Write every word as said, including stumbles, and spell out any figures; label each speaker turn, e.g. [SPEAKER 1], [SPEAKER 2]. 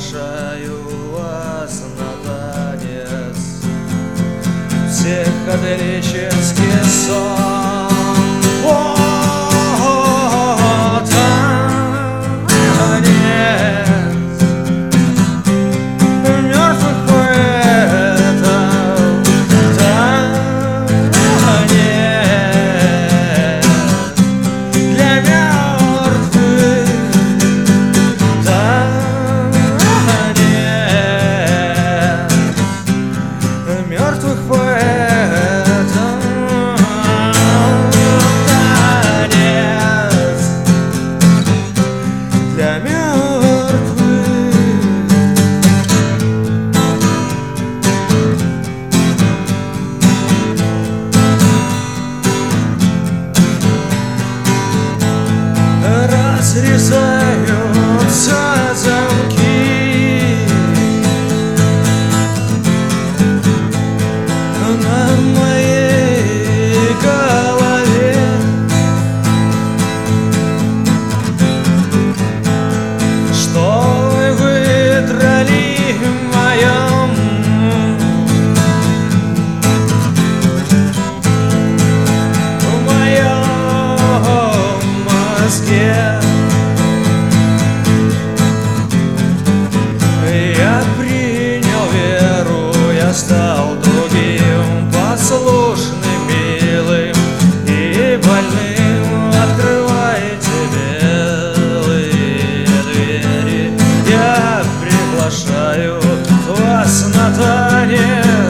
[SPEAKER 1] приглашаю вас на танец, психоделический сон. О, танец мертвых поэтов, танец для мертвых, танец мертвых поэтов, танец для мертвых. Разрезаются замки на моей голове, что вы выдрали в моем в моем мозге. Я принял веру, я стал другим, послушным, милым и больным. Открывайте белые двери, я приглашаю вас на танец.